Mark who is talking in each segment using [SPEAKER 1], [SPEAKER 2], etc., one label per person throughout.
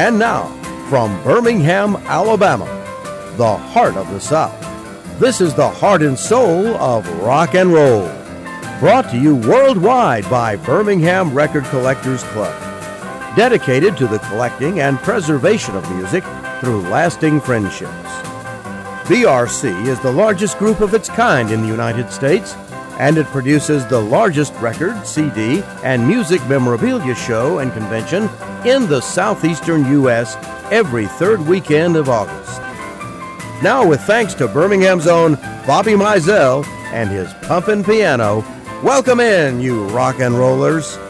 [SPEAKER 1] And now, from Birmingham, Alabama, the heart of the South, this is the heart and soul of rock and roll. Brought to you worldwide by Birmingham Record Collectors Club. Dedicated to the collecting and preservation of music through lasting friendships. BRC is the largest group of its kind in the United States, and it produces the largest record, CD, and music memorabilia show and convention in the southeastern U.S. every third weekend of August. Now, with thanks to Birmingham's own Bobby Mizell and his pumpin' piano, welcome in, you rock and rollers.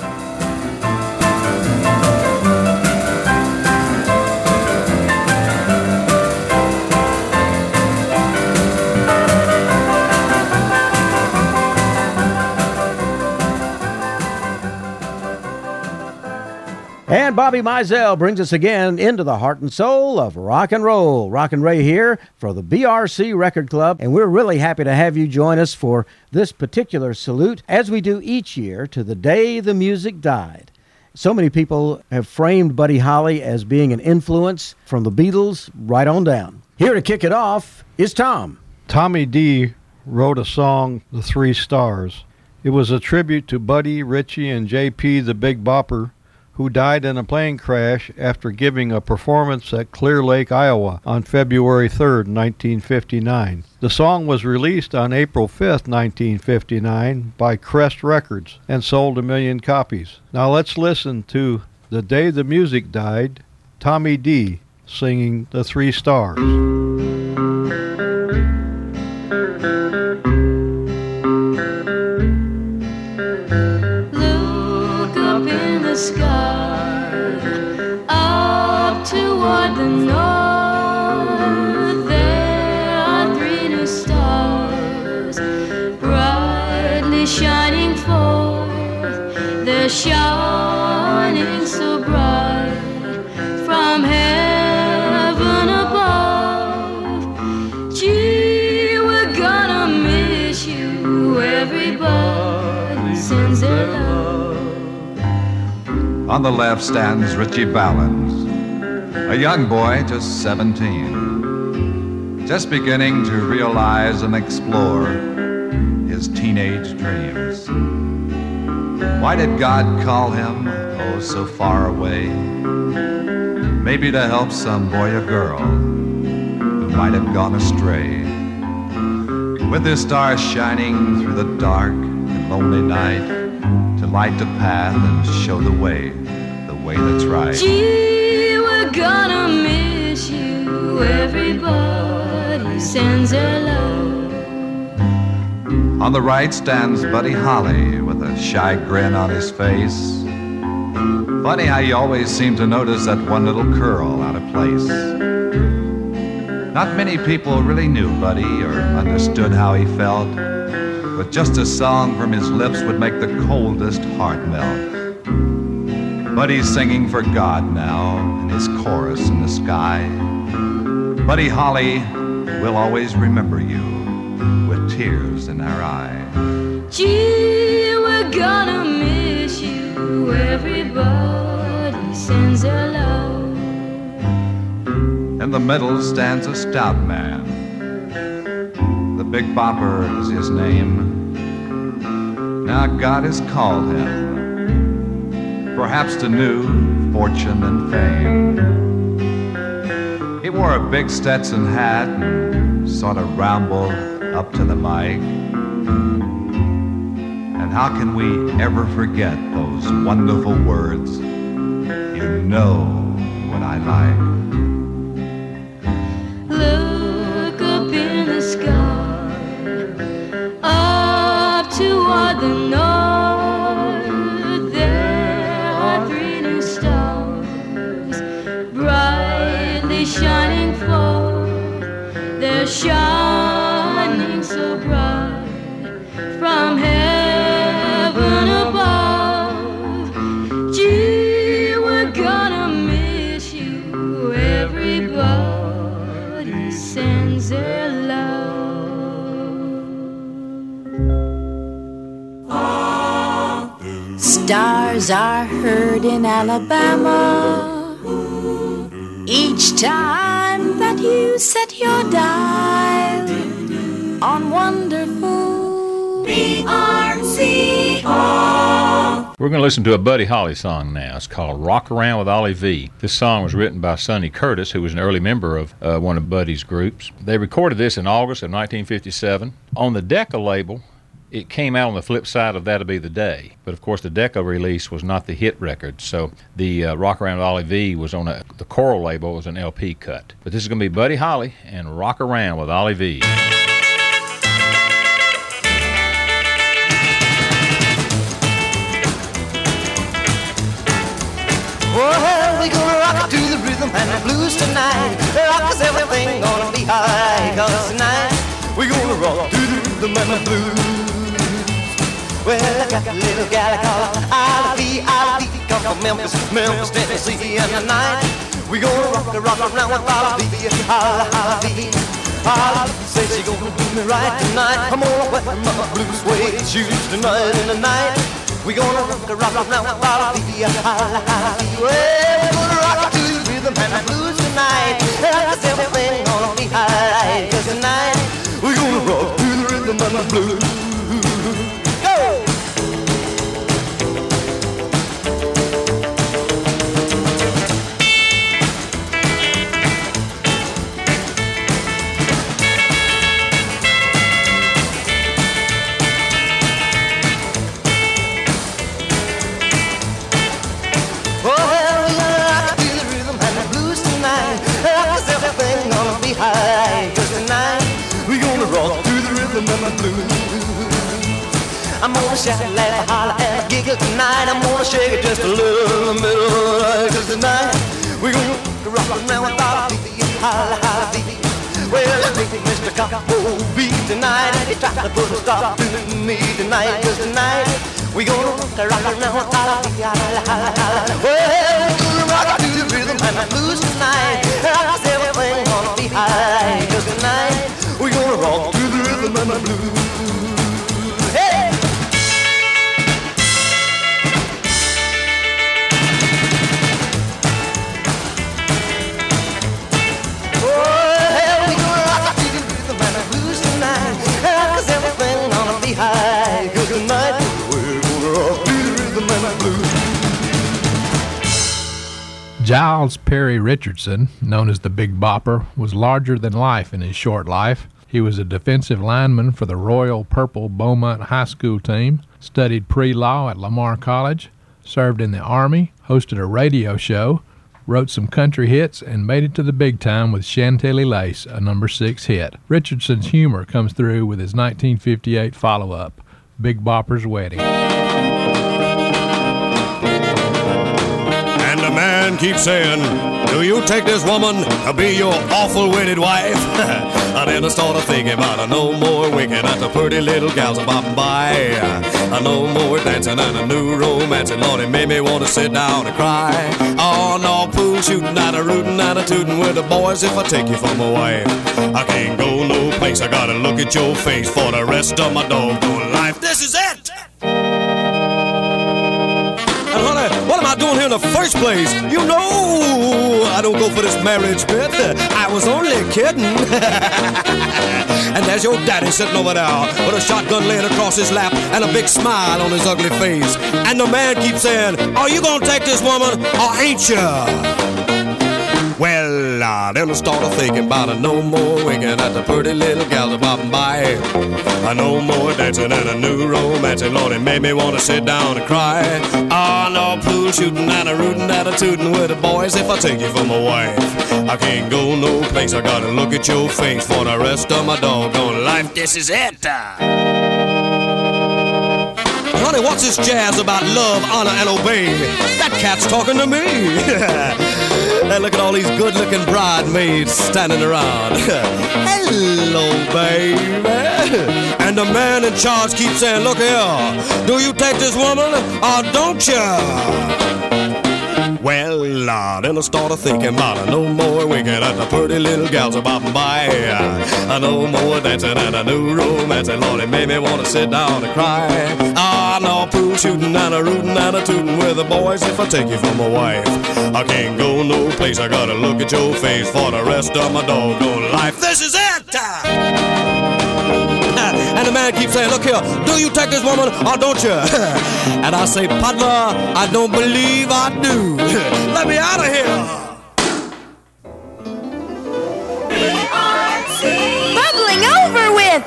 [SPEAKER 1] And Bobby Mizell brings us again into the heart and soul of rock and roll. Rock and Ray here for the BRC Record Club, and we're really happy to have you join us for this particular salute, as we do each year, to the day the music died. So many people have framed Buddy Holly as being an influence from the Beatles right on down. Here to kick it off is Tom.
[SPEAKER 2] Tommy D wrote a song, The Three Stars. It was a tribute to Buddy, Richie, and J.P. the Big Bopper, who died in a plane crash after giving a performance at Clear Lake, Iowa on February 3rd, 1959. The song was released on April 5th, 1959 by Crest Records and sold 1 million copies. Now let's listen to The Day the Music Died, Tommy D singing The Three Stars.
[SPEAKER 3] Sky up toward the north, there are 3 new stars brightly shining forth. They're shining so bright from heaven above. Gee, we're gonna miss you. Everybody sends their love.
[SPEAKER 4] On the left stands Richie Valens, a young boy just 17, just beginning to realize and explore his teenage dreams. Why did God call him, oh, so far away? Maybe to help some boy or girl who might have gone astray. With his stars shining through the dark and lonely night, to light the path and show the way that's right.
[SPEAKER 3] Gee, we're gonna miss you. Everybody sends their love.
[SPEAKER 4] On the right stands Buddy Holly with a shy grin on his face. Funny how you always seem to notice that one little curl out of place. Not many people really knew Buddy or understood how he felt, but just a song from his lips would make the coldest heart melt. Buddy's singing for God now in his chorus in the sky. Buddy Holly, we'll always remember you with tears in our eyes.
[SPEAKER 3] Gee, we're gonna miss you. Everybody sends their love.
[SPEAKER 4] In the middle stands a stout man. The Big Bopper is his name. Now God has called him, perhaps to new fortune and fame. He wore a big Stetson hat and sort of rambled up to the mic. And how can we ever forget those wonderful words, you know what I like.
[SPEAKER 3] Look up in the sky, up toward the north. Shining forth, they're shining so bright from heaven above. Gee, we're gonna miss you. Everybody sends their love.
[SPEAKER 5] Stars are heard in Alabama
[SPEAKER 3] Each time that you set your dial on wonderful BRCO.
[SPEAKER 5] We're going to listen to a Buddy Holly song now. It's called Rock Around with Ollie V. This song was written by Sonny Curtis, who was an early member of one of Buddy's groups. They recorded this in August of 1957. On the Decca label, it came out on the flip side of That'll Be the Day. But, of course, the Decca release was not the hit record, so the Rock Around with Ollie V was on the Coral label. It was an LP cut. But this is going to be Buddy Holly and Rock Around with Ollie V.
[SPEAKER 6] Well, we gonna rock to the rhythm and the blues tonight. Rock 'cause everything gonna be high. 'Cause tonight we gonna rock to the rhythm and the blues. Well, I got a little gal I call her Ollie V, come from Memphis, Tennessee. And tonight we gonna rock around with Ollie V, Ollie V. Ollie says she gonna do me right tonight. I'm gonna wear my blue suede shoes tonight. And tonight we gonna rock around with Ollie V, Ollie V. Well, we're gonna rock to the rhythm and the blues tonight. 'Cause everything gonna be alright. 'Cause tonight we gonna rock to the rhythm and the blues. I'm gonna shout, laugh, holler, and giggle tonight. I'm gonna shake it just a little in the middle of the night. 'Cause tonight we're gonna rock around with Ollie V, holla, holla, V. Well, I think Mr. Coppo B tonight, and he tried to put a stop to me tonight. 'Cause tonight we're gonna rock around with Ollie V, holla, holla, holla. Well, we're gonna rock to the rhythm and the blues tonight. 'Cause everything gonna be alright. 'Cause tonight we're gonna rock to the rhythm and the blues. Hey!
[SPEAKER 7] Giles Perry Richardson, known as the Big Bopper, was larger than life in his short life. He was a defensive lineman for the Royal Purple Beaumont High School team, studied pre-law at Lamar College, served in the Army, hosted a radio show, wrote some country hits, and made it to the big time with Chantilly Lace, a number 6 hit. Richardson's humor comes through with his 1958 follow-up, Big Bopper's Wedding.
[SPEAKER 8] And the man keeps saying, do you take this woman to be your awful wedded wife? I then started thinking about no more winking at the pretty little gals bopping by. No more dancing and a new romance, and Lord, it made me want to sit down and cry. Oh, no pool shooting and a rootin' and a tootin' with the boys if I take you for my wife. I can't go no place, I gotta look at your face for the rest of my doggone life. This is it! And honey, what am I doing here in the first place? You know I don't go for this marriage bit. I was only kidding. And there's your daddy sitting over there with a shotgun laying across his lap and a big smile on his ugly face. And the man keeps saying, are you gonna take this woman or ain't ya? Well, I then started thinking about no more winking at the pretty little gals bopping by. No more dancing and a new romance, and Lord, it made me want to sit down and cry. No pool shooting and a rootin' and a tootin' with the boys if I take you for my wife. I can't go no place, I gotta look at your face for the rest of my doggone life. This is it. Honey, what's this jazz about love, honor, and obey? That cat's talking to me. And look at all these good-looking bridesmaids standing around. Hello, baby. And the man in charge keeps saying, look here, do you take this woman or don't you? Well, then I started thinking about no more winking at the pretty little gals a bopping by. No more dancing and a new romance, and Lord, it made me want to sit down and cry. No pool shooting and a rootin' and a tootin' with the boys if I take you for my wife. I can't go no place, I gotta look at your face for the rest of my doggone life. This is it! And the man keeps saying, look here, do you take this woman or don't you? And I say, partner, I don't believe I do. Let me out of here.
[SPEAKER 3] Bubbling over with!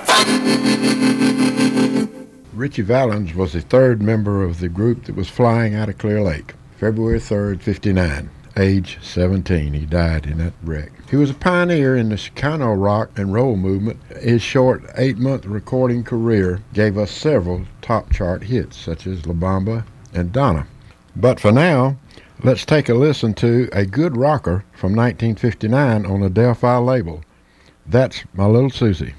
[SPEAKER 9] Ritchie Valens was the third member of the group that was flying out of Clear Lake. February 3rd, 59. Age 17. He died in that wreck. He was a pioneer in the Chicano rock and roll movement. His short 8-month recording career gave us several top chart hits, such as La Bamba and Donna. But for now, let's take a listen to a good rocker from 1959 on the Delphi label. That's My Little Susie.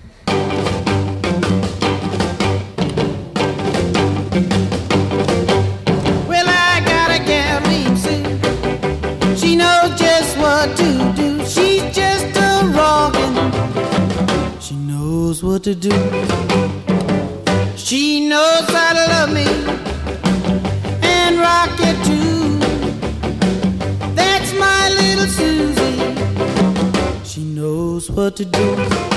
[SPEAKER 10] Well, I got a gal named Sue. She knows just what to do. She's just a rockin'. She knows what to do. She knows how to love me and rock it too. That's my little Susie. She knows what to do.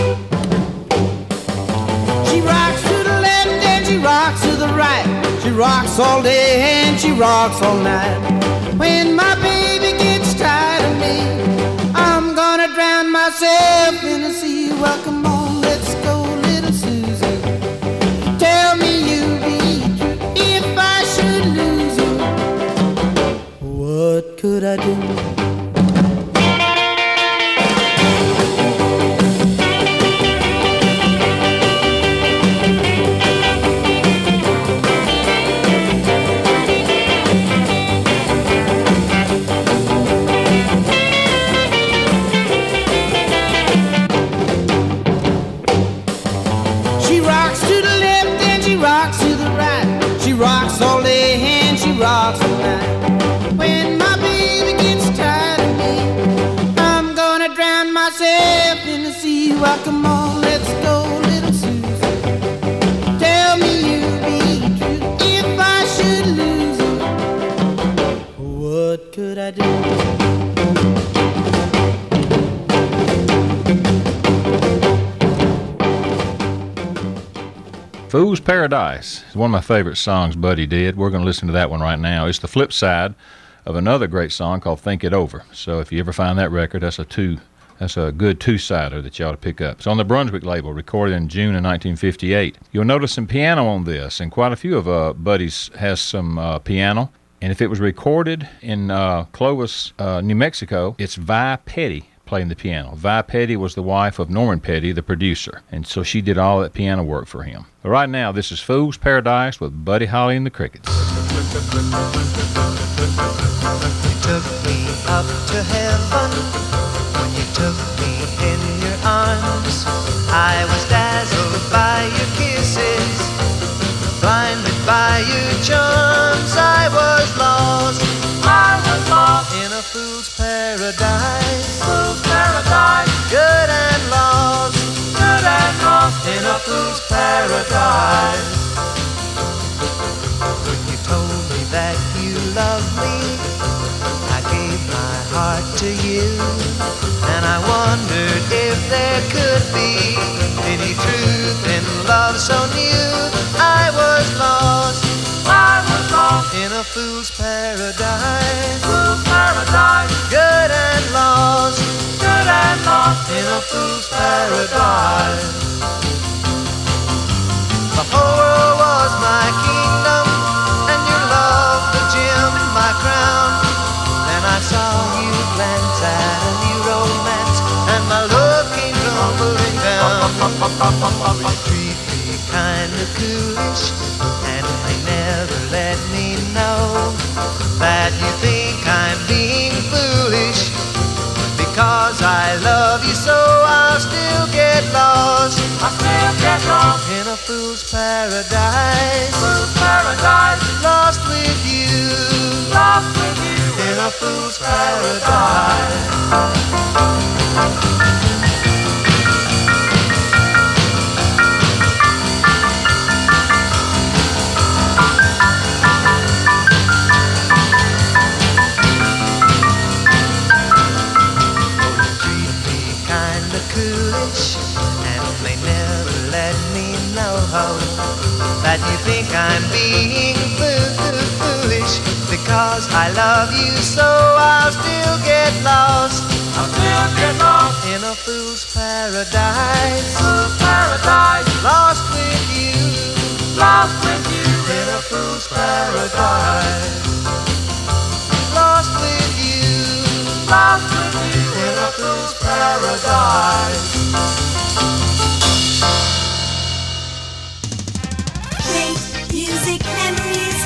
[SPEAKER 10] She rocks to the left and she rocks to the right. She rocks all day and she rocks all night. When my baby gets tired of me, I'm gonna drown myself in the sea. Well, come on, let's go, little Susie. Tell me you'll be true if I should lose you. What could I do? Rocks all day and she rocks all night. When my baby gets tired of me, I'm gonna drown myself in the sea. Well, come on, let's go, little Susie. Tell me you'll be true if I should lose you. What could I do?
[SPEAKER 5] Fool's Paradise is one of my favorite songs Buddy did. We're going to listen to that one right now. It's the flip side of another great song called Think It Over. So if you ever find that record, that's a good two-sider that you ought to pick up. It's on the Brunswick label, recorded in June of 1958. You'll notice some piano on this, and quite a few of Buddy's has some piano. And if it was recorded in Clovis, New Mexico, it's Vi Petty playing the piano. Vi Petty was the wife of Norman Petty, the producer, and so she did all that piano work for him. But right now, this is Fool's Paradise with Buddy Holly and the Crickets.
[SPEAKER 6] You took me up to heaven when you took me in your arms. I was dazzled by your kisses, blinded by your charms. I was lost in a fool's paradise. Fool's paradise, good and lost in a fool's paradise. When you told me that you loved me, I gave my heart to you, and I wondered if there could be any truth in love so new. I was lost in a fool's paradise. Fool's paradise, good and lost in a fool's paradise. The whole world was my kingdom, and your love the gem in my crown. Then I saw you glance at a new romance, and my love came tumbling down. You treat me kind of foolish, and they never let me know that you think I'm being foolish. Because I love you so, I'll still get lost. In a fool's paradise. Fool's paradise, lost with you. In in a fool's paradise. That you think I'm being foolish. Because I love you so I'll still get lost. I'll still get lost in a fool's paradise. Fool's paradise. Lost with you. Lost with you in a fool's paradise. Lost with you. Lost with you in a fool's paradise.
[SPEAKER 11] Music memories,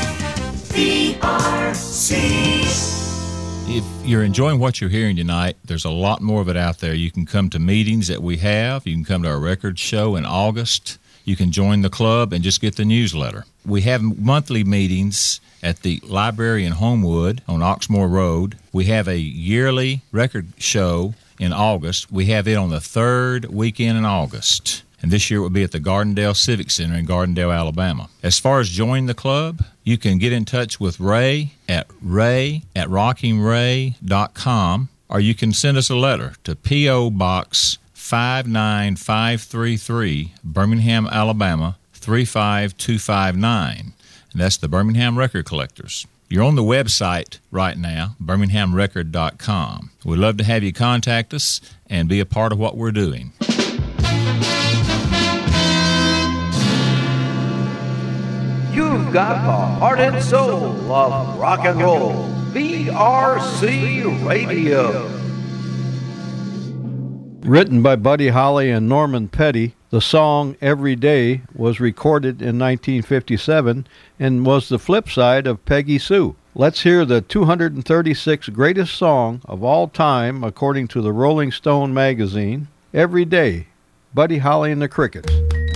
[SPEAKER 11] VRC.
[SPEAKER 5] If you're enjoying what you're hearing tonight, there's a lot more of it out there. You can come to meetings that we have. You can come to our record show in August. You can join the club and just get the newsletter. We have monthly meetings at the library in Homewood on Oxmoor Road. We have a yearly record show in August. We have it on the third weekend in August. And this year it will be at the Gardendale Civic Center in Gardendale, Alabama. As far as joining the club, you can get in touch with Ray at rockingray.com, or you can send us a letter to P.O. Box 59533, Birmingham, Alabama 35259. And that's the Birmingham Record Collectors. You're on the website right now, birminghamrecord.com. We'd love to have you contact us and be a part of what we're doing.
[SPEAKER 1] You've got the heart and soul of rock and roll. VRC Radio.
[SPEAKER 2] Written by Buddy Holly and Norman Petty, the song Every Day was recorded in 1957 and was the flip side of Peggy Sue. Let's hear the 236 greatest song of all time according to the Rolling Stone magazine, Every Day, Buddy Holly and the Crickets.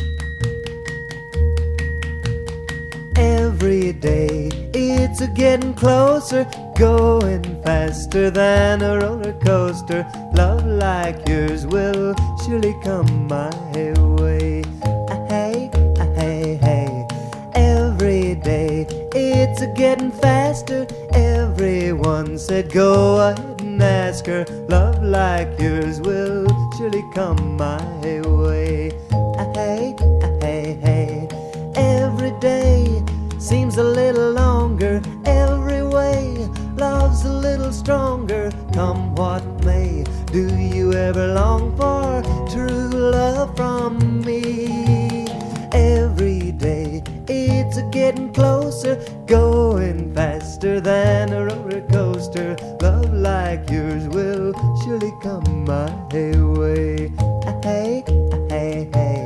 [SPEAKER 10] Every day it's a getting closer, going faster than a roller coaster. Love like yours will surely come my way. Hey, hey, hey. Every day it's a getting faster. Everyone said go ahead and ask her. Love like yours will surely come my way. Hey, hey, hey. Every day seems a little longer, every way love's a little stronger. Come what may, do you ever long for true love from me? Every day it's a getting closer, going faster than a roller coaster. Love like yours will surely come my way. Hey, hey, hey.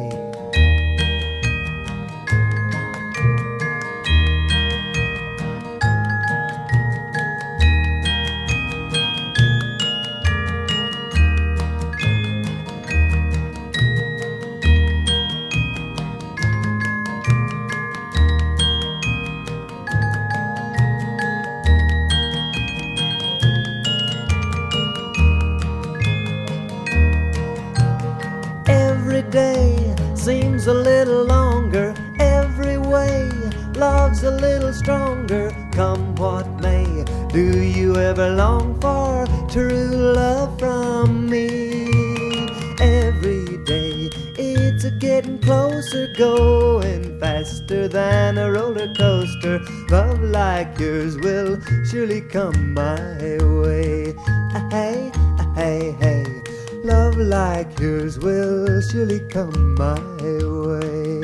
[SPEAKER 10] A little longer, every way love's a little stronger. Come what may, do you ever long for true love from me? Every day it's a getting closer, going faster than a roller coaster. Love like yours will surely come my way. Hey, hey, hey. Love like yours will surely come my way.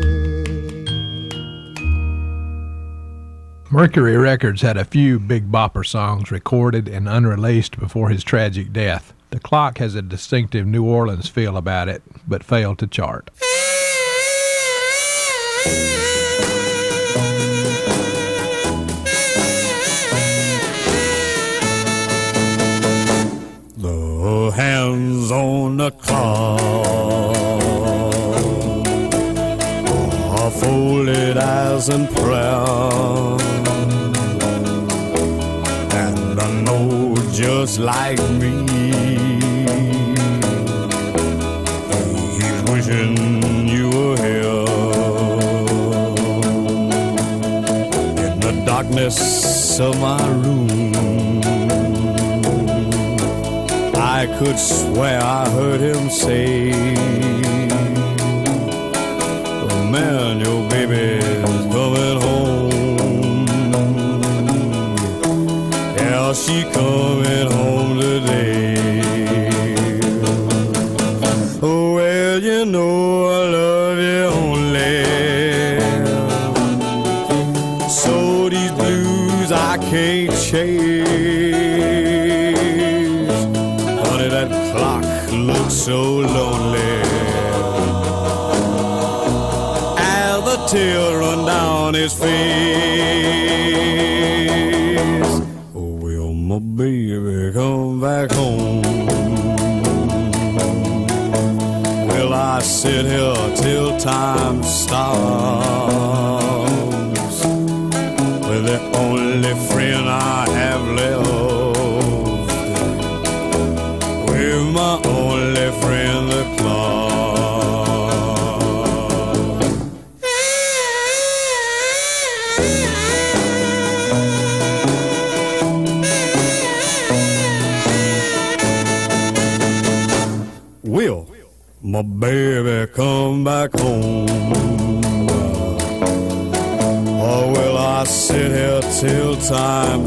[SPEAKER 7] Mercury Records had a few Big Bopper songs recorded and unreleased before his tragic death. The Clock has a distinctive New Orleans feel about it, but failed to chart.
[SPEAKER 8] The hands on the clock are folded eyes in prayer, and I know just like me. He's wishing you were here. In the darkness of my room, I could swear I heard him say, oh man, your baby's coming home. Yeah, she coming home today. Oh, well, you know I love you only, so these blues I can't chase. Honey, that clock looks so lonely as the tears run down his face. Oh, will my baby come back home? Will I sit here till time stops with the only friend I have left, with my only friend, the clock? Will my baby come back home? Or will I sit here till time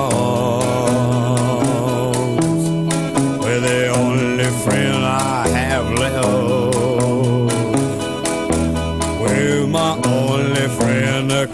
[SPEAKER 8] stops with the only friend I have left, with my only friend, the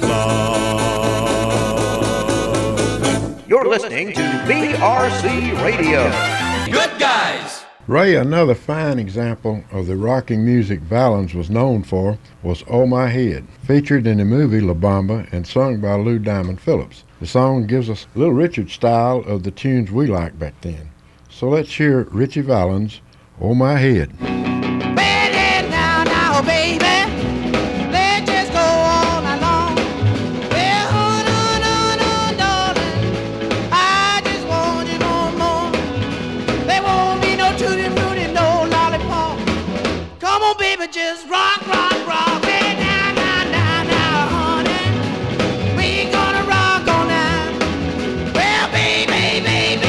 [SPEAKER 8] clock?
[SPEAKER 1] You're listening to BRC Radio.
[SPEAKER 6] Good guys.
[SPEAKER 9] Ray, another fine example of the rocking music Valens was known for was Oh My Head, featured in the movie La Bamba and sung by Lou Diamond Phillips. The song gives us Little Richard style of the tunes we liked back then. So let's hear Richie Valens' Oh My Head.
[SPEAKER 10] Baby, now, baby, let's just go all night long. Well, oh, no, darling, I just want you more. There won't be no tutti frutti, no lollipop. Come on, baby, just rock, rock, rock. Hey, now, honey, we gonna rock all night. Well, baby,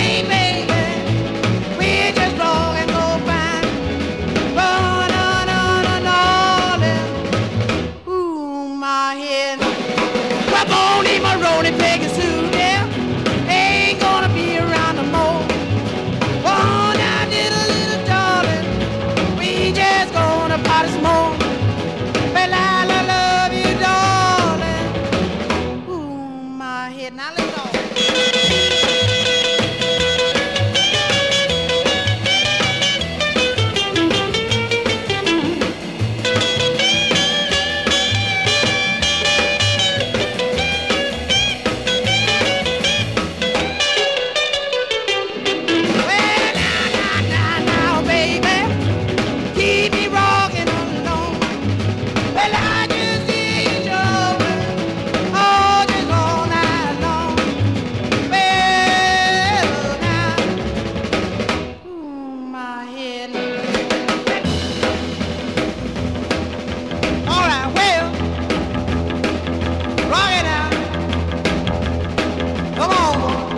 [SPEAKER 10] we just rock and go fine. Run, darling. Ooh, my head. Well, Boney Maroney, Peggy Sue, yeah, ain't gonna be around no more. Oh, now, little darling, we just gonna party some more. Well, I love you, darling. Ooh, my head. Now, let's go. Well, now, baby, keep me rocking along. Well, I just need your love, oh, just all night long. Well, now, ooh, my head. All right, well, rock it out. Come on,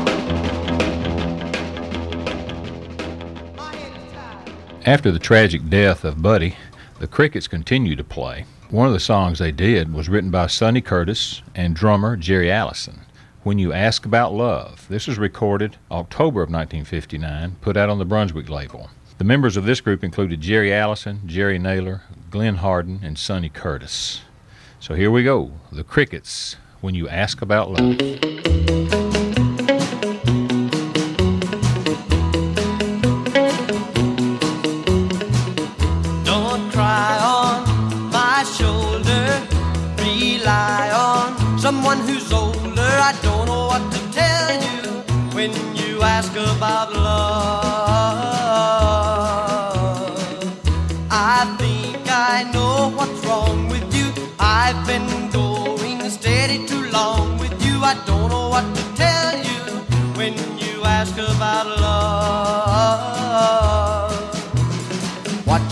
[SPEAKER 10] my head is tired.
[SPEAKER 5] After the tragic death of Buddy, the Crickets continued to play. One of the songs they did was written by Sonny Curtis and drummer Jerry Allison, When You Ask About Love. This was recorded October of 1959, put out on the Brunswick label. The members of this group included Jerry Allison, Jerry Naylor, Glenn Hardin, and Sonny Curtis. So here we go, the Crickets, When You Ask About Love.
[SPEAKER 6] Don't cry on my shoulder. Rely on someone who's older. I don't know what to tell you when you ask about love. I think I know what's wrong with you. I've been going steady too long with you. I don't know what to tell you when you ask about love.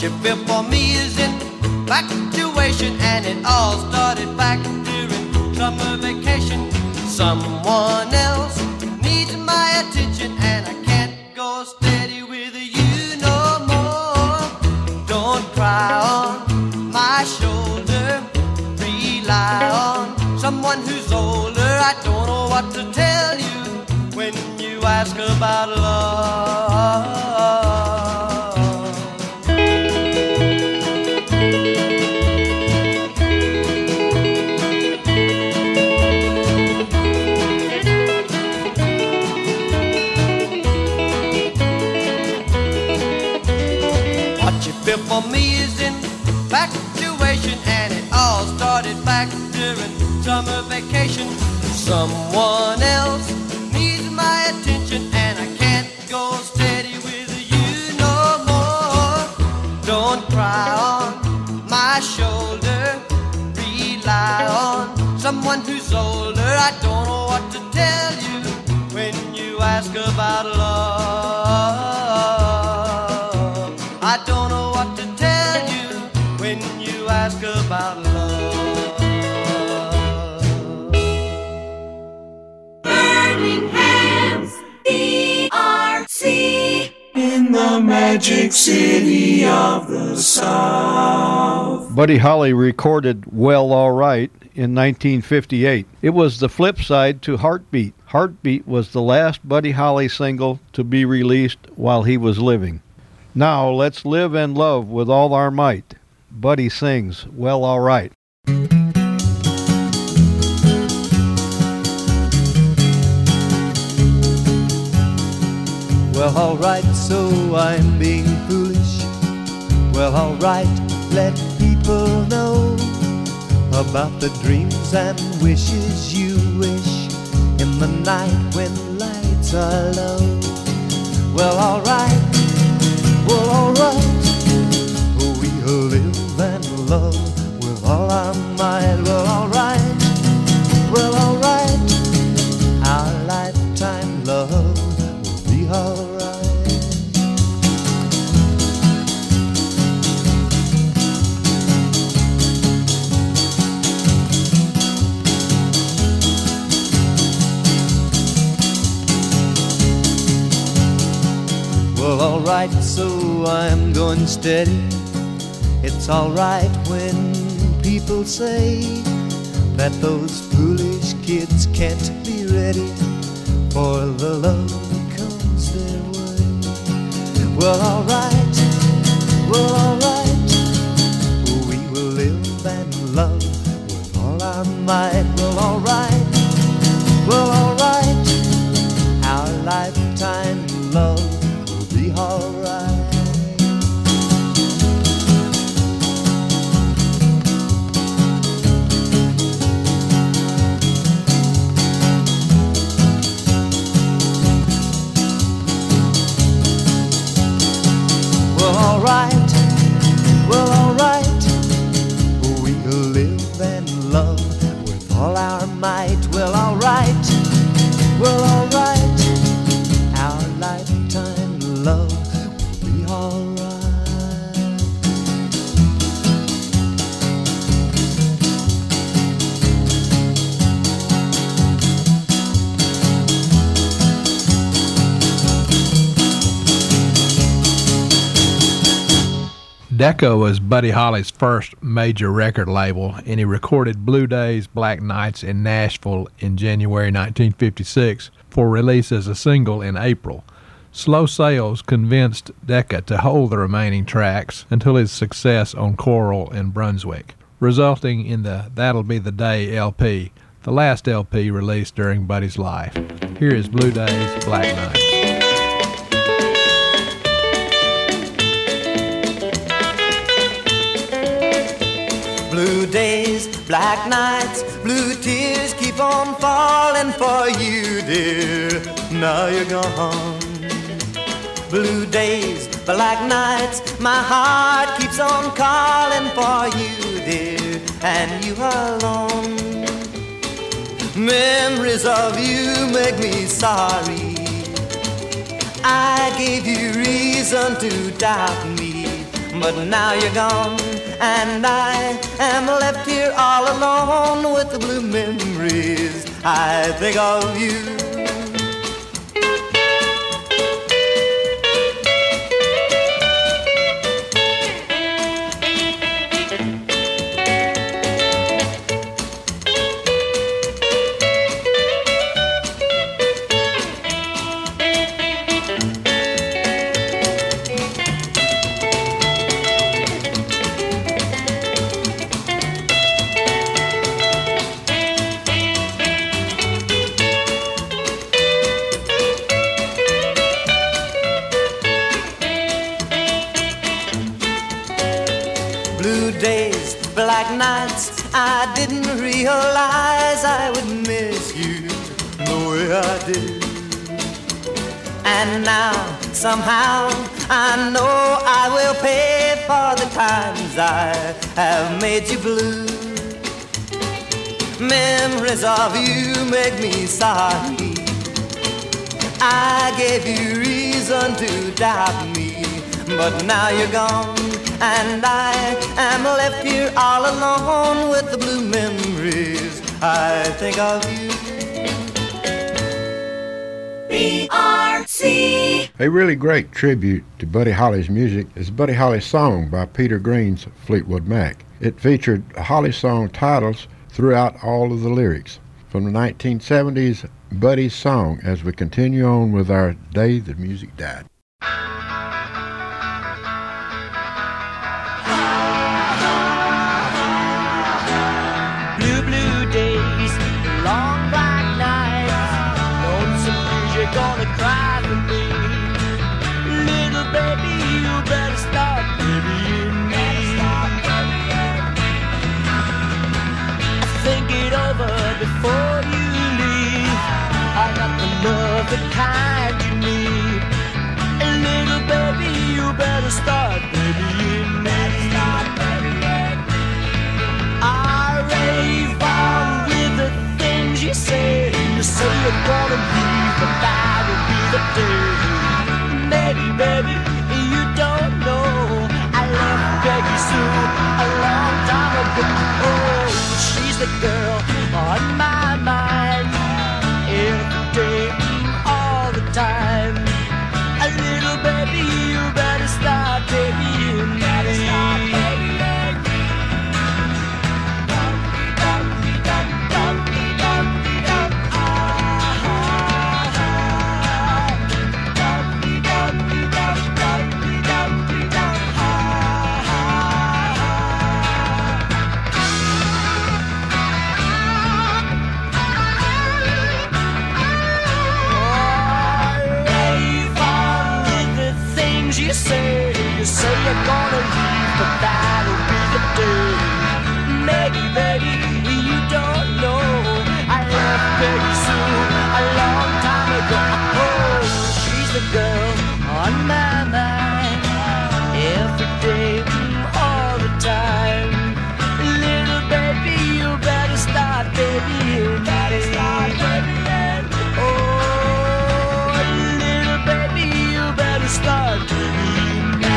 [SPEAKER 6] What you feel for me is infatuation, and it all started back during summer vacation. Someone else needs my attention, and I can't go steady with you no more. Don't cry on my shoulder, rely on someone who's older. I don't know what to tell you when you ask about love. For me is infatuation, and it all started back during summer vacation. Someone else needs my attention, and I can't go steady with you no more. Don't cry on my shoulder, rely on someone who's older. I don't know what to tell you when you ask about love. I don't know what to tell you when you ask about love.
[SPEAKER 11] Birmingham's ERC
[SPEAKER 12] in the Magic City of the South.
[SPEAKER 2] Buddy Holly recorded Well All Right in 1958. It was the flip side to Heartbeat. Heartbeat was the last Buddy Holly single to be released while he was living. Now, let's live and love with all our might. Buddy sings, Well, All Right.
[SPEAKER 6] Well, all right, so I'm being foolish. Well, all right, let people know about the dreams and wishes you wish in the night when lights are low. Well, all right. Well, all right, we'll live and love with all our might. Well, all right, our lifetime love will be all right. Well, all right, so I'm going steady. It's all right when people say that those foolish kids can't be ready for the love that comes their way. Well, all right, we will live and love with all our might. Well, all right, our lifetime love be all right. Well, all right, we'll live and love with all our might. Well, all right, our lifetime love will be all right.
[SPEAKER 7] Decca was Buddy Holly's first major record label, and he recorded Blue Days, Black Nights in Nashville in January 1956 for release as a single in April. Slow sales convinced Decca to hold the remaining tracks until his success on Coral and Brunswick, resulting in the That'll Be the Day LP, the last LP released during Buddy's life. Here is Blue Days, Black Nights.
[SPEAKER 6] Blue days, black nights, blue tears keep on falling for you, dear. Now you're gone. Blue days, black nights, my heart keeps on calling for you, dear, and you are alone. Memories of you make me sorry. I gave you reason to doubt me, but now you're gone, and I am left here all alone with the blue memories. I think of you. Black nights, I didn't realize I would miss you the way I did. And now, somehow, I know I will pay for the times I have made you blue. Memories of you make me sorry. I gave you reason to doubt me, but now you're gone, and I am left here all alone with the blue memories. I think of you.
[SPEAKER 11] BRC.
[SPEAKER 9] A really great tribute to Buddy Holly's music is Buddy Holly's song by Peter Green's Fleetwood Mac. It featured Holly song titles throughout all of the lyrics. From the 1970s, Buddy's song, as we continue on with our Day the Music Died.
[SPEAKER 6] Gonna cry for me, little baby. You better start babying me. Think it over before you leave. I got the love, the kind you need. Little baby, you better start babying me. I rave on with the things you say. You say you're gonna leave, but that will be the day. Maybe, baby, you don't know I left Peggy Sue a long time ago. Oh, she's the girl on my mind, every day, all the time. A little baby, you better start babying me. You say you're gonna leave, but that'll be the day. Maybe, baby, you don't know I left Peggy Sue a long time ago. Oh, she's the girl on my mind, every day, all the time. Little baby, you better start babying me. Oh, little baby, you better start babying me.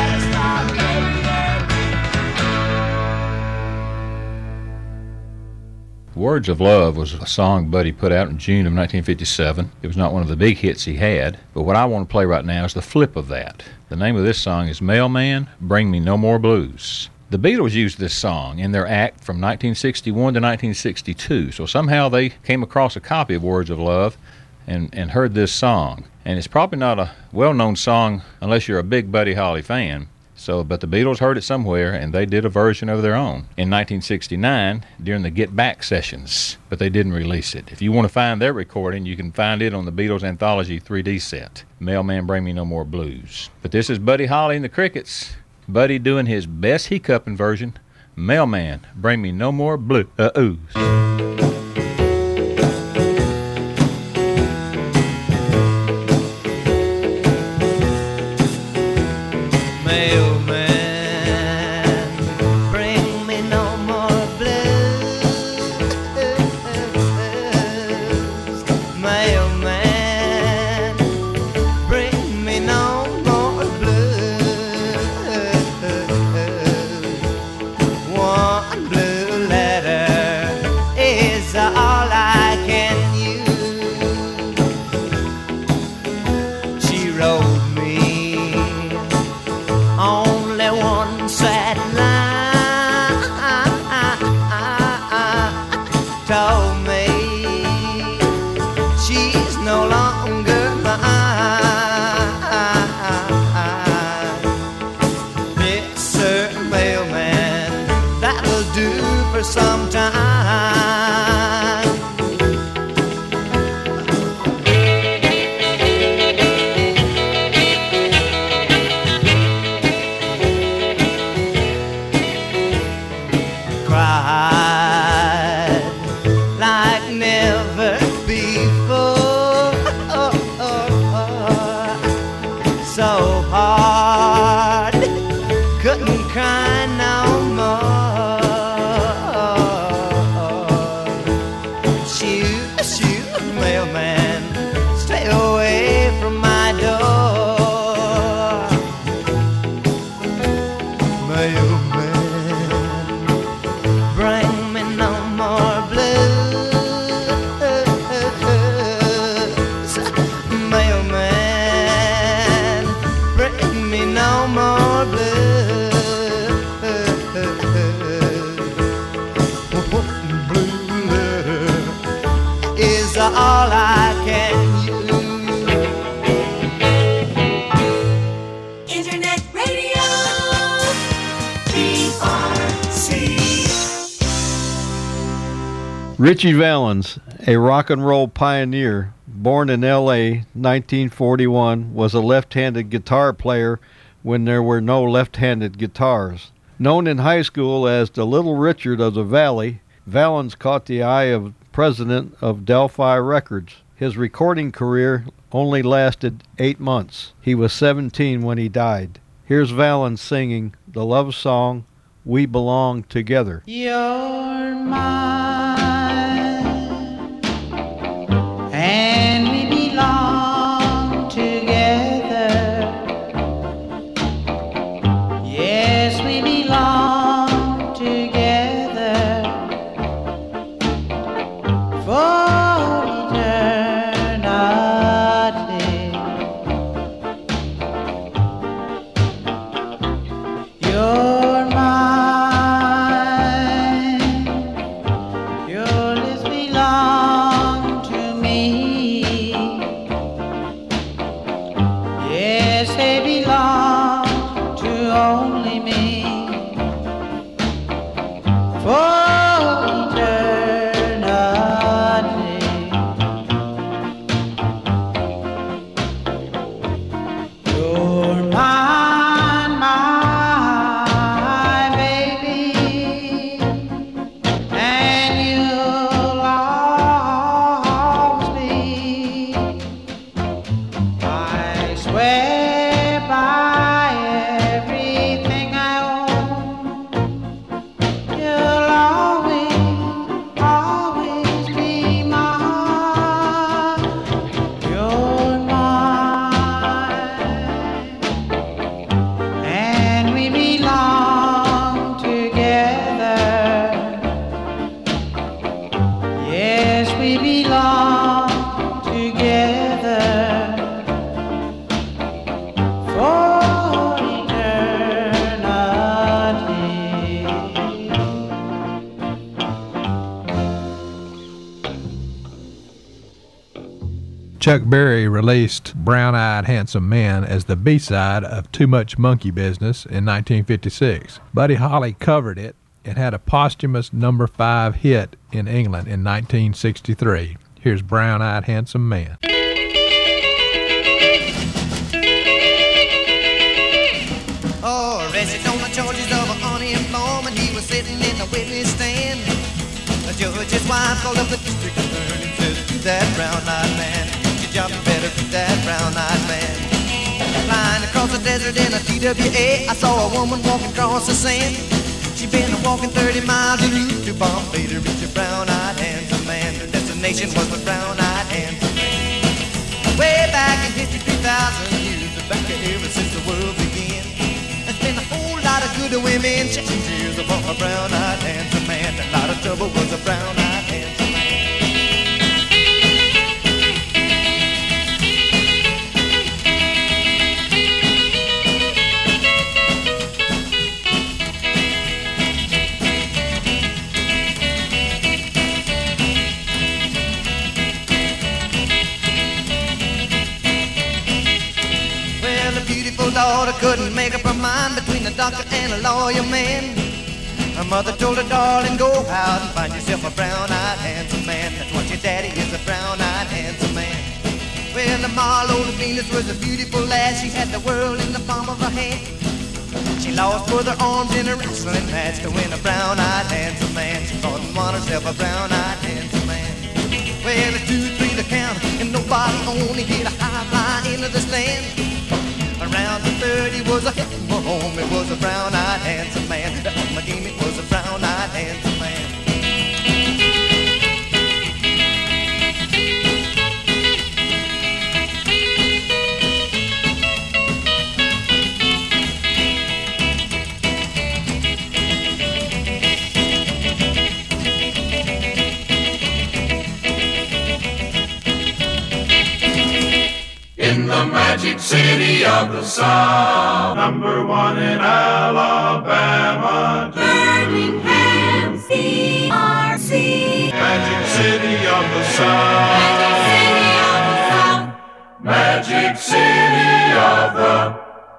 [SPEAKER 5] Words of Love was a song Buddy put out in June of 1957. It was not one of the big hits he had, but what I want to play right now is the flip of that. The name of this song is Mailman, Bring Me No More Blues. The Beatles used this song in their act from 1961 to 1962, so somehow they came across a copy of Words of Love and heard this song. And it's probably not a well-known song unless you're a big Buddy Holly fan. But the Beatles heard it somewhere, and they did a version of their own in 1969 during the Get Back sessions, but they didn't release it. If you want to find their recording, you can find it on the Beatles Anthology 3D set, Mailman, Bring Me No More Blues. But this is Buddy Holly and the Crickets. Buddy doing his best hiccuping version, Mailman, Bring Me No More Blues.
[SPEAKER 10] like never before. So hard, couldn't cry no more. Shoot, shoot, mailman, stay away from my door. Mailman, bring me no more blues. Mailman, bring me no more blues. Blue letter is all I can use.
[SPEAKER 12] Internet radio, BRC.
[SPEAKER 2] Richie Valens, a rock and roll pioneer, born in L.A. 1941, was a left-handed guitar player when there were no left-handed guitars. Known in high school as the Little Richard of the Valley, Valens caught the eye of president of Delphi Records. His recording career only lasted 8 months. He was 17 when he died. Here's Valens singing the love song, We Belong Together.
[SPEAKER 10] You're mine, and we belong together. Yes, we belong together for eternity. You're mine, your lips belong to me. Yes, they belong to only me for eternity. You're mine, my baby, and you'll always be. I swear by everything I own, you'll always be mine. You're mine, and we belong together. Yes, we belong together for eternity.
[SPEAKER 7] Chuck Berry released Brown-Eyed Handsome Man as the B-side of Too Much Monkey Business in 1956. Buddy Holly covered it and had a posthumous number 5 hit in England in 1963. Here's Brown-Eyed Handsome Man.
[SPEAKER 10] Oh, arrested on the charges of unemployment. He was sitting in the witness stand. The judge's wife called up the district attorney and said, "Do that brown-eyed man. Your job better do that brown-eyed man." Flying across the desert in a TWA, I saw a woman walking across the sand. She'd been walking 30 miles en route to Bombay to reach a brown-eyed handsome man. Her destination was the brown-eyed handsome man. Way back in history, 3,000 years back ever since the world began. There's been a whole lot of good women shedding tears upon a brown-eyed handsome man. A lot of trouble was a brown-eyed handsome man. Well, a beautiful daughter couldn't make up her mind between a doctor and a lawyer man. Her mother told her, darling, go out and find yourself a brown-eyed handsome man. That's what your daddy is, a brown-eyed handsome man. Well, the Marlowe Venus was a beautiful lass. She had the world in the palm of her hand. She lost both her arms in a wrestling match to win a brown-eyed handsome man. She fought and won herself a brown-eyed handsome man.
[SPEAKER 6] only hit a high fly into the stand. Around the third, he was a hitting for home. It was a brown-eyed, handsome man. On the game, it was a brown-eyed, handsome man.
[SPEAKER 13] In the magic city of the South, #1 in Alabama,
[SPEAKER 12] Birmingham, CRC.
[SPEAKER 13] Magic city of the South,
[SPEAKER 12] Magic city of the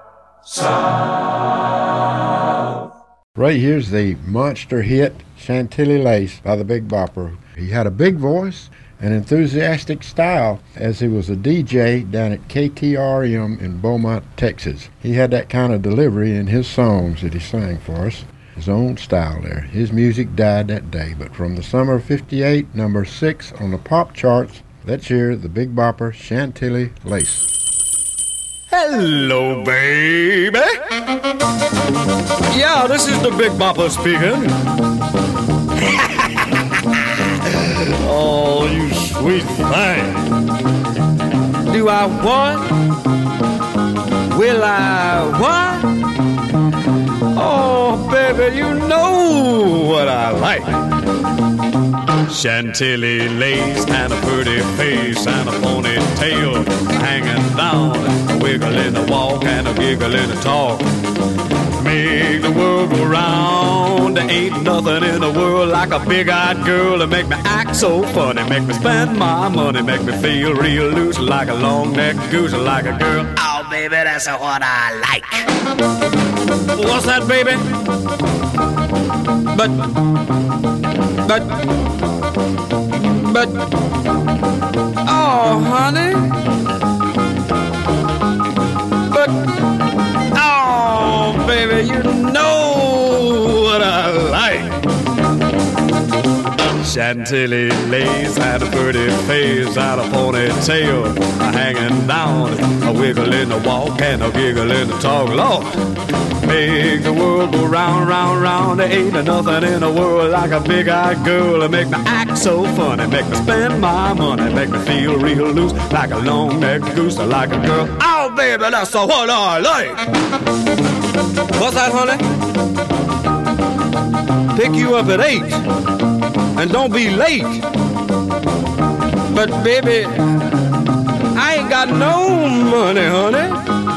[SPEAKER 12] South.
[SPEAKER 9] Right here's the monster hit Chantilly Lace by the Big Bopper. He had a big voice, an enthusiastic style, as he was a DJ down at KTRM in Beaumont, Texas. He had that kind of delivery in his songs that he sang for us, his own style there. His music died that day, but from the summer of '58, number 6 on the pop charts, let's hear the Big Bopper Chantilly Lace.
[SPEAKER 8] Hello, baby. Yeah, this is the Big Bopper speaking. Oh, you sweet thing. Do I what? Will I what? Oh, baby, you know what I like. Chantilly lace and a pretty face and a ponytail hanging down, a wiggle in the walk and a giggle in the talk. Make the world go round. There ain't nothing in the world like a big-eyed girl to make me act so funny, make me spend my money, make me feel real loose like a long-necked goose, like a girl. Oh, baby, that's what I like. What's that, baby? But, oh, honey. But, oh, baby, you know what I like. Chantilly lace and a pretty face and a ponytail hanging down, a wiggle in the walk and a giggle in the talk. Lord, make the world go round, round, round. There ain't nothing in the world like a big-eyed girl to make me act so funny, make me spend my money, make me feel real loose like a long-necked goose, like a girl. Oh, baby, that's what I like. What's that, honey? Pick you up at 8 and don't be late. But, baby, I ain't got no money, honey.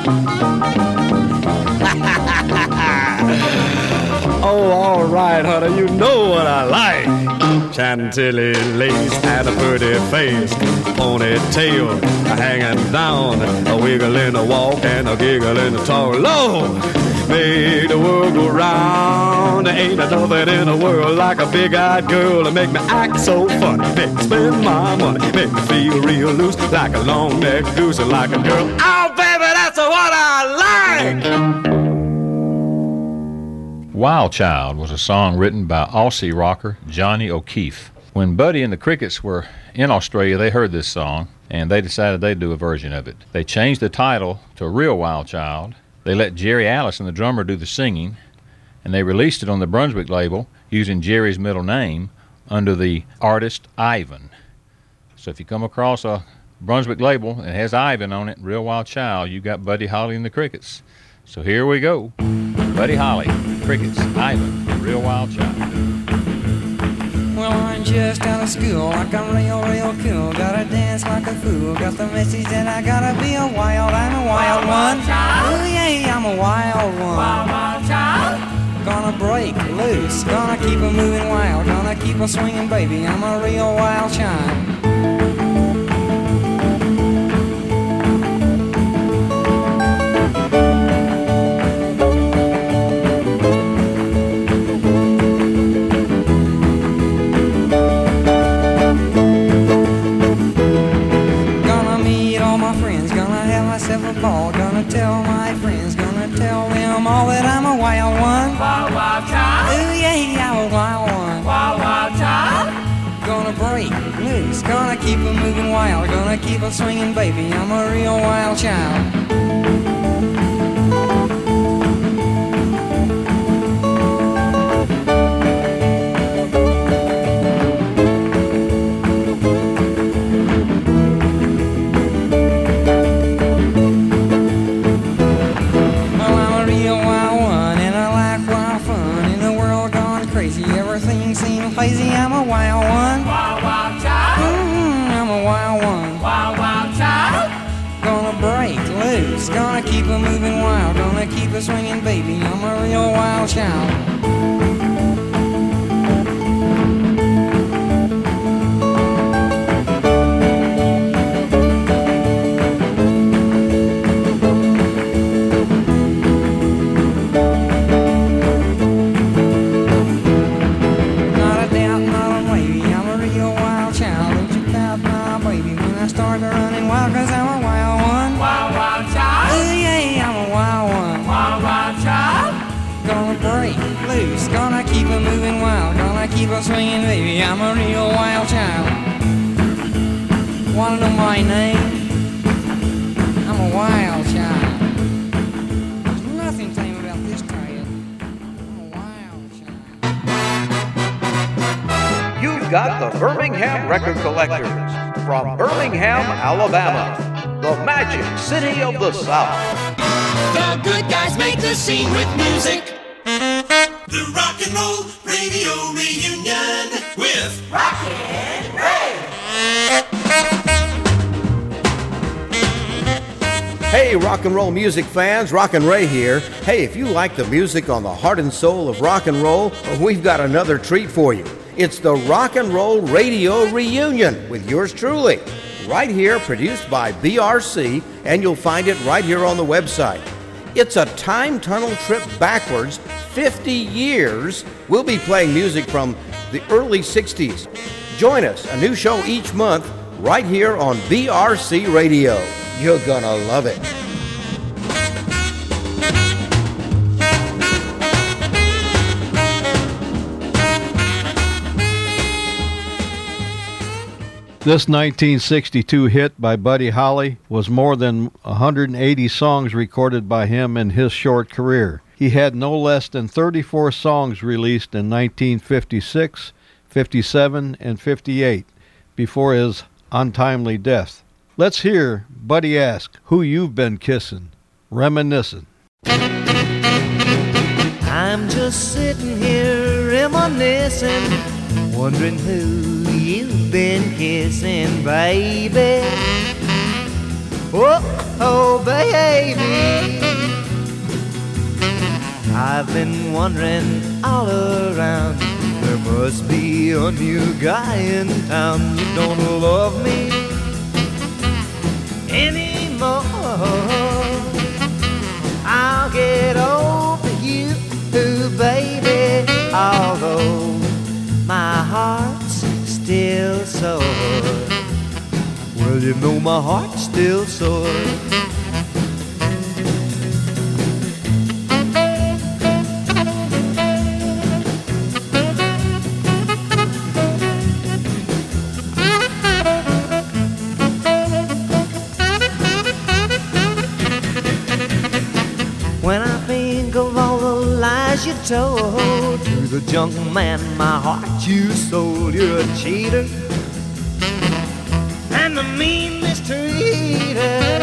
[SPEAKER 8] Oh, all right, honey, you know what I like. Chantilly lace and a pretty face, ponytail hanging down, a wiggle in the walk and a giggle in the talk. Lord, make the world go round. There ain't nothing in the world like a big-eyed girl to make me act so funny, make me spend my money, make me feel real loose like a long-necked goose, like a girl. Oh, baby, that's what I like.
[SPEAKER 5] Wild Child was a song written by Aussie rocker Johnny O'Keefe. When Buddy and the Crickets were in Australia, they heard this song, and they decided they'd do a version of it. They changed the title to Real Wild Child. They let Jerry Allison, the drummer, do the singing, and they released it on the Brunswick label using Jerry's middle name under the artist Ivan. So if you come across a Brunswick label that has Ivan on it, Real Wild Child, you got Buddy Holly and the Crickets. So here we go. Buddy Holly, Crickets, Ivan, Real Wild Child.
[SPEAKER 10] Well, I'm just out of school, like I'm real cool. Gotta dance like a fool. Got the message that I gotta be a wild, I'm a wild one. Oh yeah, I'm a wild one. Wild child. Gonna break loose, gonna keep her moving wild, gonna keep her swinging, baby. I'm a real wild child. Ball. Gonna tell my friends, gonna tell them all that I'm a wild one. Wild, wild child. Ooh yeah, I'm a wild one. Wild, wild child. Gonna break loose. loose. Gonna keep her moving wild, gonna keep her swinging, baby. I'm a real wild child. Lazy, I'm a wild one.
[SPEAKER 12] Wild, wild child.
[SPEAKER 10] I'm a wild one.
[SPEAKER 12] Wild, wild child.
[SPEAKER 10] Gonna break loose. Gonna keep her moving wild. Gonna keep her swinging, baby. I'm a real wild child. Keep on swinging, baby, I'm a real wild child. Wanna know my name? I'm a wild child. There's nothing tame about this trail. I'm a wild child.
[SPEAKER 1] You've got the Birmingham Record Collectors from Birmingham, Alabama, the Magic City of the South.
[SPEAKER 13] The good guys make the scene with music. The Rock and Roll Radio Reunion with Rockin' Ray.
[SPEAKER 1] Hey, rock and roll music fans, Rockin' Ray here. Hey, if you like the music on the heart and soul of rock and roll, we've got another treat for you. It's the Rock and Roll Radio Reunion with yours truly. Right here, produced by BRC, and you'll find it right here on the website. It's a time tunnel trip backwards 50 years. We'll be playing music from the early 60s. Join us, a new show each month, right here on BRC Radio. You're gonna love it.
[SPEAKER 2] This 1962 hit by Buddy Holly was more than 180 songs recorded by him in his short career. He had no less than 34 songs released in 1956, 57, and 58 before his untimely death. Let's hear Buddy ask who you've been kissing, reminiscing.
[SPEAKER 10] I'm just sitting here reminiscing, wondering who you've been kissing, baby. Oh, baby. I've been wondering all around. There must be a new guy in town. You don't love me anymore. I'll get over you, baby, although my heart's still sore. Well, you know my heart's still sore. When I think of all the lies you told to the junk man, my heart you sold. You're a cheater and a mean mistreater.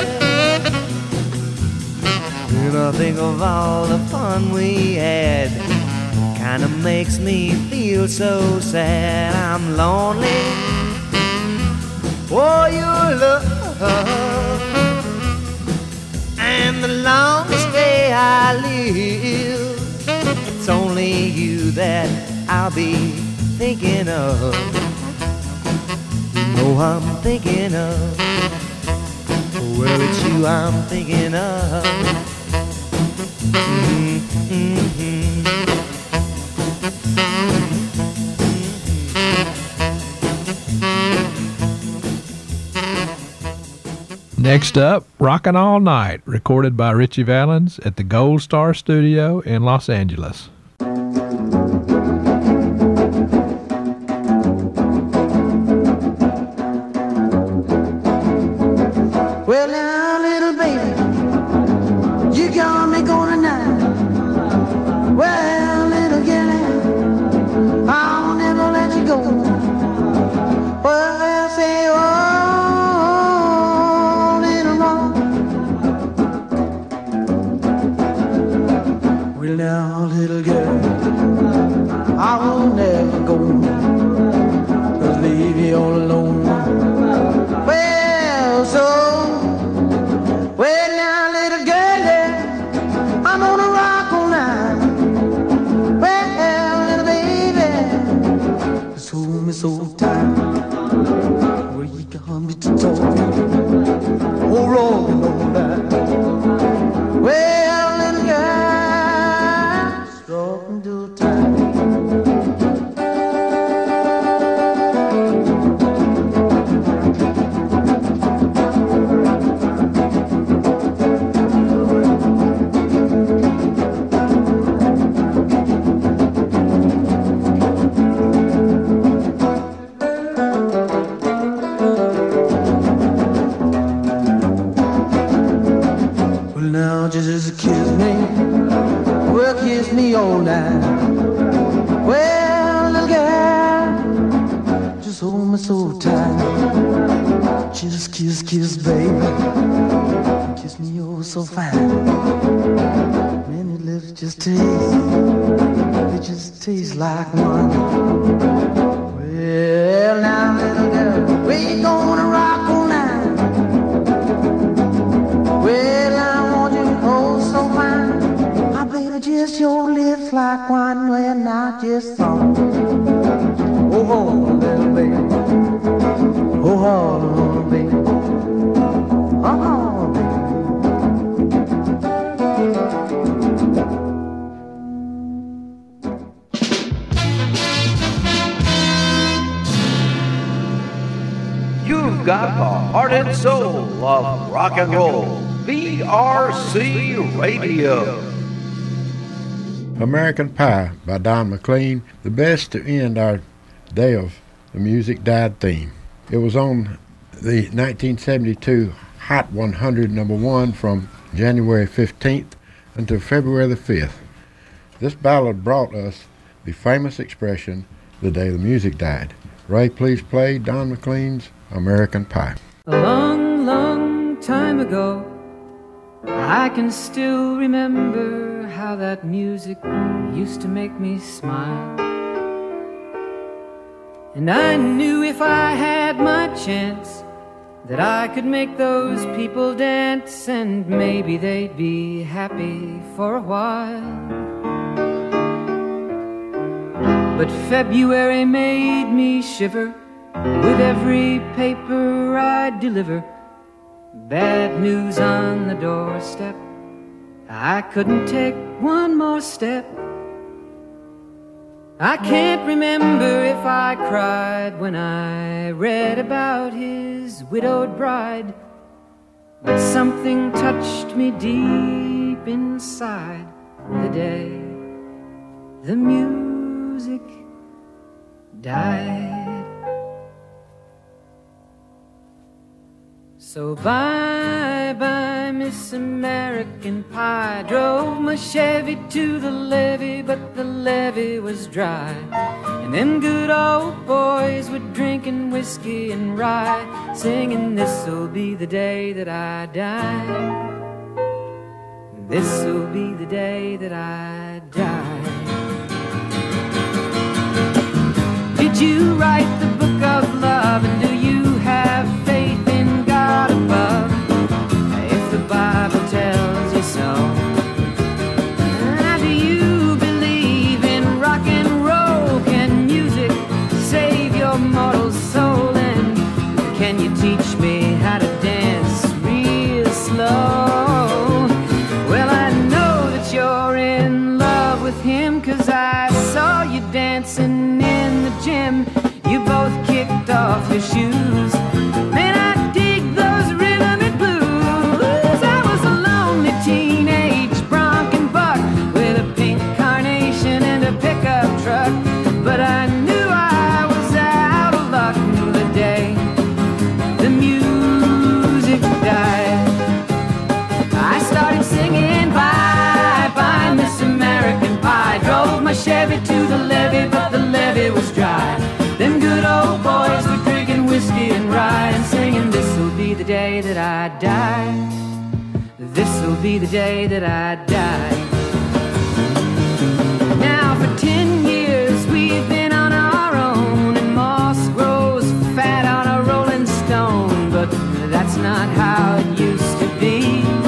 [SPEAKER 10] And I think of all the fun we had, kinda makes me feel so sad. I'm lonely for your love, and the longest day I live, it's only you that I'll be thinking of. You know I'm thinking of. Well, it's you I'm thinking of.
[SPEAKER 7] Next up, Rockin' All Night, recorded by Richie Valens at the Gold Star Studio in Los Angeles.
[SPEAKER 10] me to talk. Oh, rolling on that. Well, little girl, stroking too tight. Just kiss me, well, kiss me all night. Well, little girl, just hold me so tight. Just kiss, kiss, baby, kiss me oh so fine. Man, your lips just taste, they just taste like wine. Well, now, little girl, we gonna rock all night. Well, just your lips like wine when I just saw. Oh, oh, little baby. Oh, oh, little baby. Oh, oh,
[SPEAKER 1] baby. You've got the heart and soul of rock and roll. BRC Radio.
[SPEAKER 9] American Pie by Don McLean, the best to end our Day of the Music Died theme. It was on the 1972 Hot 100 #1 from January 15th until February the 5th. This ballad brought us the famous expression, the day the music died. Ray, please play Don McLean's American Pie.
[SPEAKER 14] A long, long time ago, I can still remember how that music used to make me smile. And I knew if I had my chance that I could make those people dance, and maybe they'd be happy for a while. But February made me shiver with every paper I deliver. Bad news on the doorstep, I couldn't take one more step. I can't remember if I cried when I read about his widowed bride, but something touched me deep inside the day the music died. So bye-bye, Miss American Pie. Drove my Chevy to the levee, but the levee was dry. And them good old boys were drinking whiskey and rye, singing, this'll be the day that I die. This'll be the day that I die. Did you write the book of love, and do you have faith in God above? If the Bible tells you so, do you believe in rock and roll? Can music save your mortal soul? And can you teach me how to dance real slow? Well, I know that you're in love with him, 'cause I saw you dancing in the gym. You both kicked off your shoes. Man, I dig those rhythm and blues. I was a lonely teenage bronc and buck with a pink carnation and a pickup truck, but I knew I was out of luck the day the music died. I started singing bye-bye, Miss American Pie. Drove my Chevy to the levee, but the levee was dry. Them good old boys were drinking whiskey and rye and singing, this'll be the day that I die. This'll be the day that I die. Now for 10 years we've been on our own, and moss grows fat on a rolling stone, but that's not how it used to be.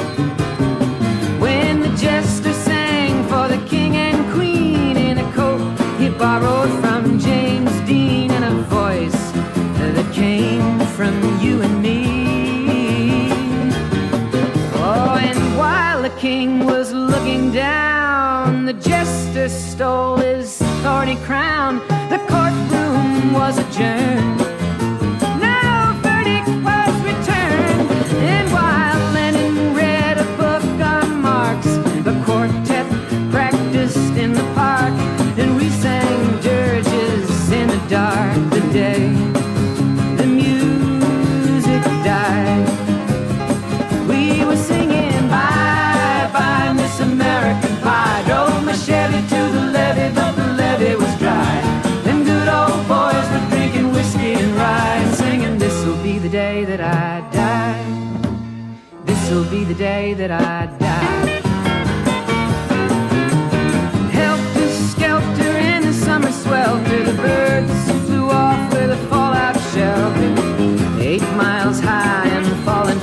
[SPEAKER 14] When the jester sang for the king and queen in a coat he borrowed from James Dean, and a voice that came from you and me. Oh, and while the king was looking down, the jester stole his thorny crown. The courtroom was adjourned. No verdict was returned. And while Lenin read a book on Marx, the quartet practiced in the park, and we sang dirges in the dark. The day the music died, we were singing bye bye Miss American Pie. Drove my Chevy to the levee, but the levee was dry. Them good old boys were drinking whiskey and rye, and singing this'll be the day that I die. This'll be the day that I die. Helter skelter in the summer swelter, the birds flew off with a fallout shelter. 8 miles high and falling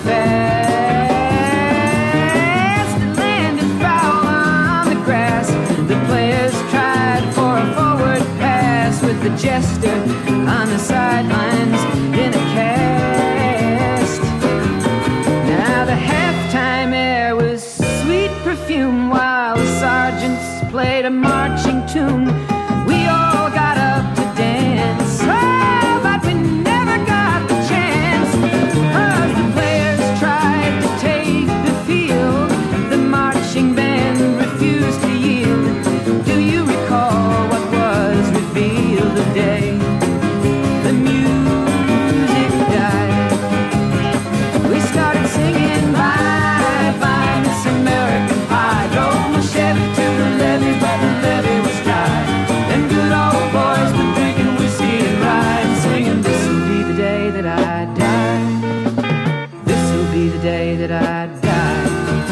[SPEAKER 14] fast. It landed foul on the grass. The players tried for a forward pass, with the jester on the sidelines in a cast. Now the halftime air was sweet perfume, while the sergeants played a marching tune. We all got up to dance, oh, but we never got the chance, 'cause the players tried to take the field. The marching band refused to yield. Do you recall what was revealed the day the music died? We started singing bye bye Miss American Pie. Drove my Chevy to the levee, but the levee was dry. Them good old boys were drinking whiskey and rye, and singing this'll be the day that I die. This'll be the day that I die.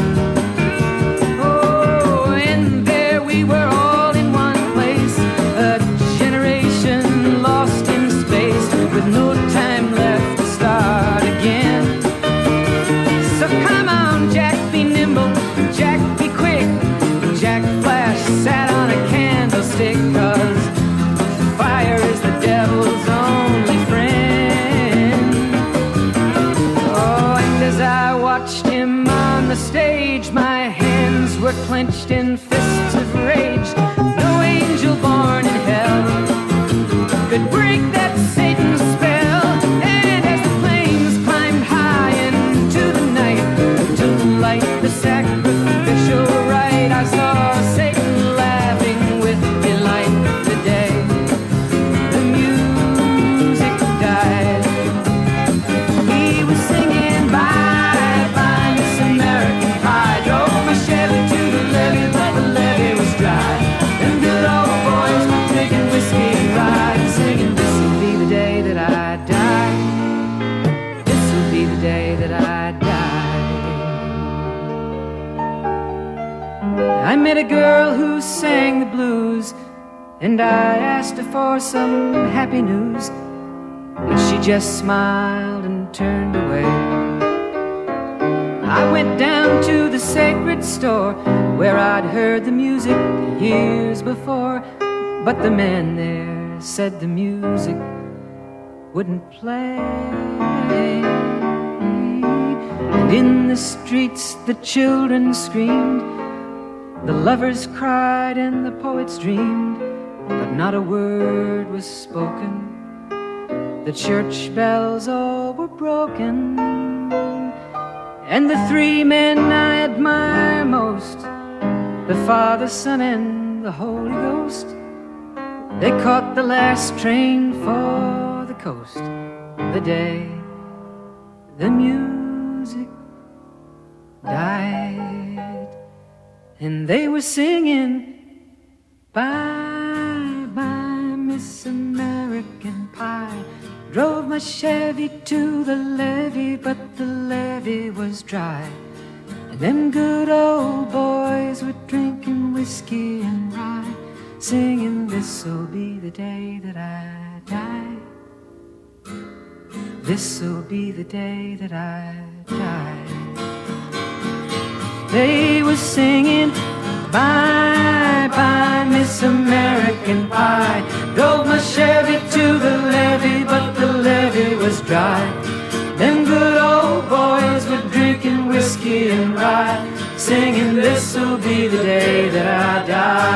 [SPEAKER 14] Oh, and there we were all in one place, a generation lost in space, with no time left to start again. So come on, Jack, be nimble, Jack, be quick. Jack Flash sat on a candlestick, 'cause fire is the devil's only friend. Oh, and as I watched him on the stage, my hands were clenched in fists of rage. No angel born in hell could break that Satan's spell. And as the flames climbed high into the night to light the sacrificial rite, I saw Satan laughing with delight the day the music died. He was singing bye bye Miss American Pie. Drove my Chevy to the levee, but the levee was dry. Them good old boys were drinking whiskey and rye, and singing this'll be the day that I die. This'll be the day that I die. I met a girl who sang the blues, and I asked her for some happy news, but she just smiled and turned away. I went down to the sacred store where I'd heard the music years before, but the man there said the music wouldn't play. And in the streets the children screamed, the lovers cried and the poets dreamed, but not a word was spoken. The church bells all were broken. And the 3 men I admire most, the Father, Son, and the Holy Ghost, they caught the last train for the coast the day the music died. And they were singing bye bye Miss American Pie. Drove my Chevy to the levee, but the levee was dry. And them good old boys were drinking whiskey and rye, singing this'll be the day that I die. This'll be the day that I die. They were singing bye bye Miss American Pie. Drove my Chevy to the levee, but the levee was dry. Them good whiskey and rye, singing this'll be the day that I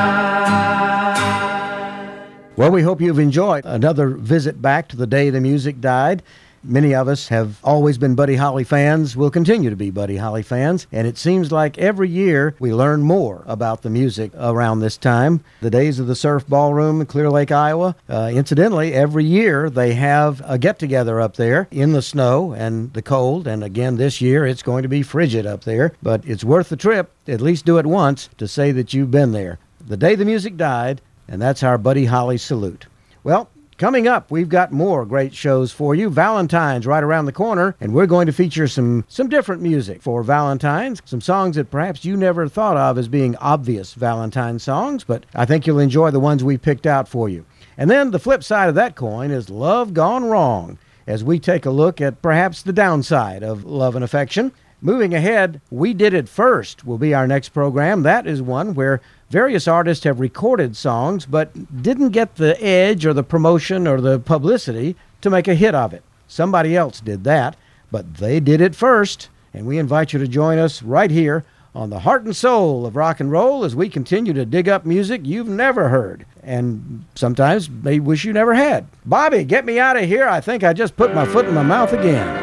[SPEAKER 14] die.
[SPEAKER 1] Well, we hope you've enjoyed another visit back to the day the music died. Many of us have always been Buddy Holly fans, will continue to be Buddy Holly fans, and it seems like every year we learn more about the music around this time. The days of the Surf Ballroom in Clear Lake, Iowa. Incidentally, every year they have a get-together up there in the snow and the cold, and again this year it's going to be frigid up there, but it's worth the trip. At least do it once to say that you've been there. The day the music died, and that's our Buddy Holly salute. Well, coming up, we've got more great shows for you. Valentine's right around the corner, and we're going to feature some different music for Valentine's, some songs that perhaps you never thought of as being obvious Valentine songs, but I think you'll enjoy the ones we picked out for you. And then the flip side of that coin is Love Gone Wrong, as we take a look at perhaps the downside of love and affection. Moving ahead, We Did It First will be our next program. That is one where various artists have recorded songs but didn't get the edge or the promotion or the publicity to make a hit of it. Somebody else did that, but they did it first, and we invite you to join us right here on the heart and soul of rock and roll as we continue to dig up music you've never heard and sometimes may wish you never had. Bobby, get me out of here. I think I just put my foot in my mouth again.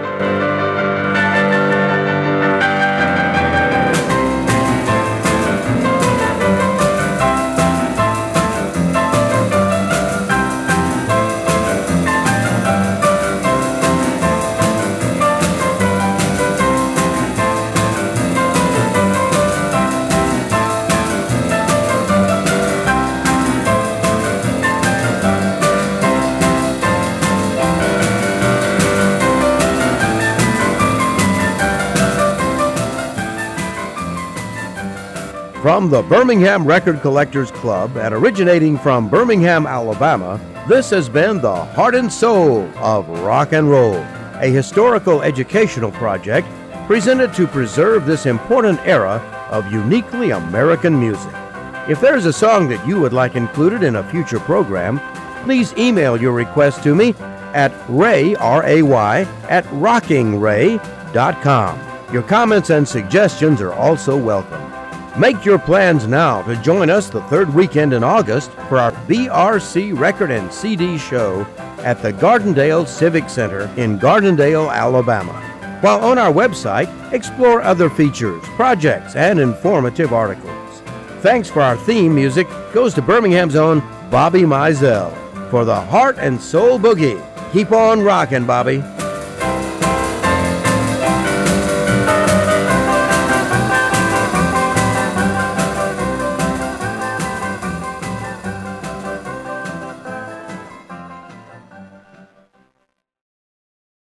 [SPEAKER 1] From the Birmingham Record Collectors Club and originating from Birmingham, Alabama, this has been the Heart and Soul of Rock and Roll, a historical educational project presented to preserve this important era of uniquely American music. If there's a song that you would like included in a future program, please email your request to me at ray, R-A-Y, at rockingray.com. Your comments and suggestions are also welcome. Make your plans now to join us the third weekend in August for our BRC Record and CD show at the Gardendale Civic Center in Gardendale, Alabama. While on our website, explore other features, projects, and informative articles. Thanks for our theme music goes to Birmingham's own Bobby Mizell for the Heart and Soul Boogie. Keep on rocking, Bobby.